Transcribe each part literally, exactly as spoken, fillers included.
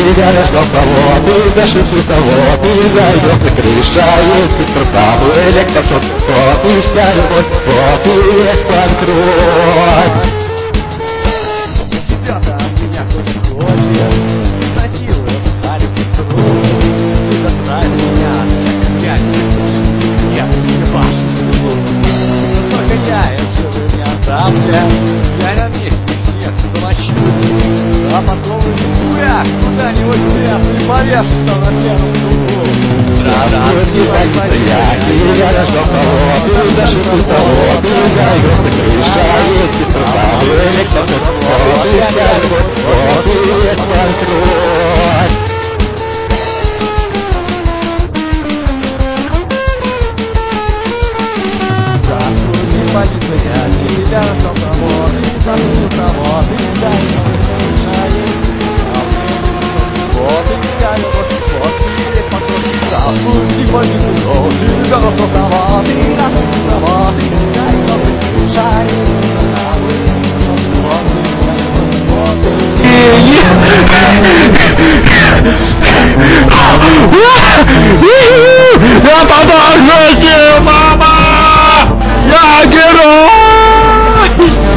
я ждал того, ты даже с того, ты зайдешь и крыша, есть трубу, электросот, вот и вся любовь, вот и весь банкрот. Ребята от меня хочет кровью, насилуют, харю пестру. Ты заставь меня, я не слышу, я не вашу служу. Только я им живым не отдамся, я на месте всех замочу. А потом я куда-нибудь вряд ли повешься на первом кругу. Здравствуйте, приятели, я ждал того, ты даже с того, ты зайдешь и крыша, есть трубу, электросот, вот и вся любовь, вот и весь банкрот. Здравствуйте, полиция, тебя ждал того, ты забыл того, ты зайдешь и крыша, есть вот и вся любовь, вот и весь банкрот. Здравствуйте, полиция, тебя ждал того, ты забыл того, ты зайдешь и крыша, есть Я подождите, мама! Я герой!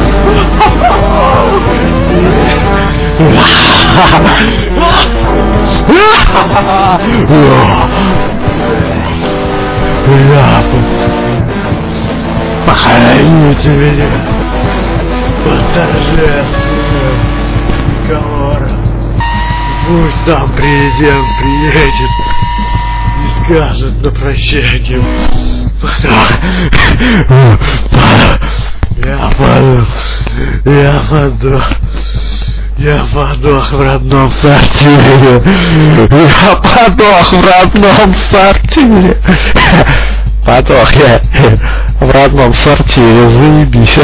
Я похороните меня под торжественным разговором. Пусть там президент приедет и скажет на прощание: я подох, я подох, я подох в родном сортире, я подох в родном сортире, подох я в родном сортире, заебись.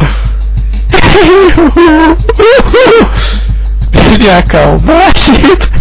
Меня колбасит.